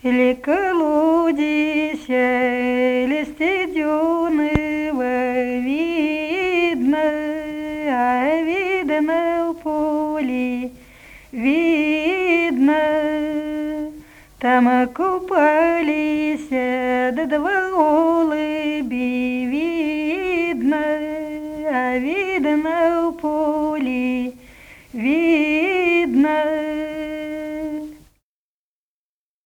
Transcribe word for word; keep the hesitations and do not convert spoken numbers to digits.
Или колодися, или стеденого видно, а видно в поле, видно. Там купались да два голуби, видно, а видно в поле, видно.